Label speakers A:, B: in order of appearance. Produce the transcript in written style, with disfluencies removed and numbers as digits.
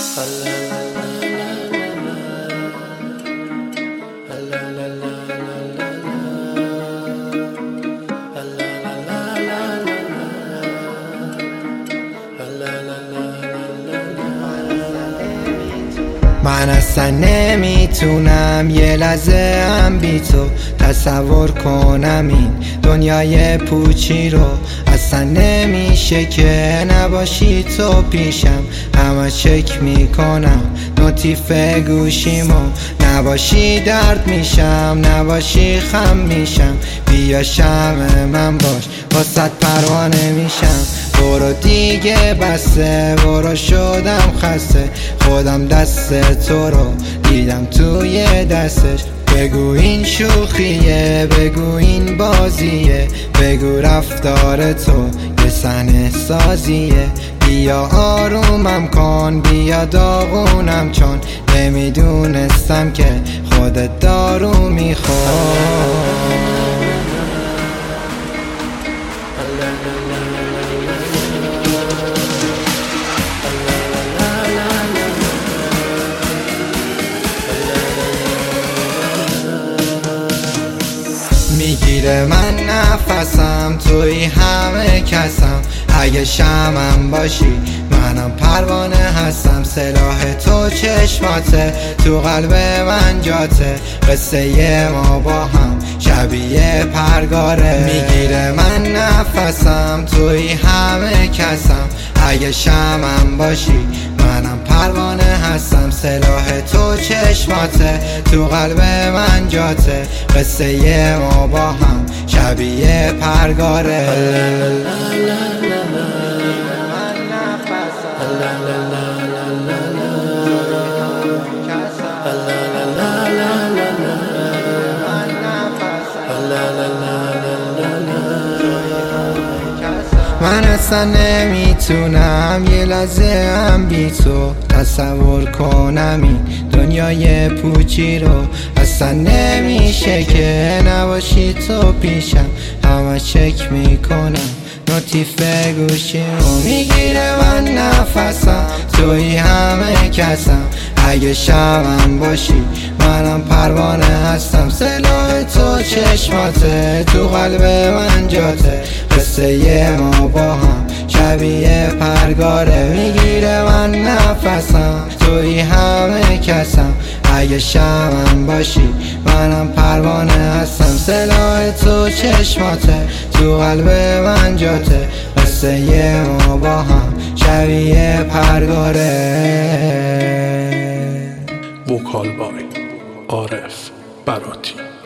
A: من اصلا نمیتونم یه لحظه هم بی تو تصور کنم این دنیای پوچی رو. اصلا نمیشه که نباشی تو پیشم، همه چک میکنم نوتیف گوشیمو. نباشی درد میشم، نباشی خم میشم، بیا شمع من باش واسط پروانه میشم. برو دیگه بسه، برو شدم خسته، خودم دست تو رو دیدم توی دستش. بگو این شوخیه، بگو این بازیه، بگو رفتار تو یه صحنه سازیه. بیا آرومم کن، بیا داغونم، چون نمیدونستم که خودت دارو میخور. میگیره من نفسم، توی همه کسم. اگه شمعم باشی منم پروانه هستم. سلاح تو چشماته، تو قلب من جاته، قصه ما با هم شبیه پرگاره. میگیره من نفسم، توی همه کسم. اگه شمعم باشی منم پروانه هستم. سلاح تو چشماته، تو قلب من جاته، قصه ما با هم شبیه پرگاره. من اصلا نمیتونم یه لحظه هم بی تو تصور کنم این دنیای پوچی رو. اصلا نمیشه که نباشی تو پیشم، همه چک میکنم نوتیف گوشیمو. میگیره من نفسم، توی همه کسم. اگه شمعم باشی منم پروانه هستم. سلاح تو چشماته، تو قلب من جاته، قصه ما با هم شبیه پرگاره. میگیره من نفسم، توی همه کسم. اگه شمعم باشی منم پروانه هستم. سلاح تو چشماته، تو قلب من جاته، قصه ما با هم شبیه پرگاره.
B: وکال بای عارف براتی.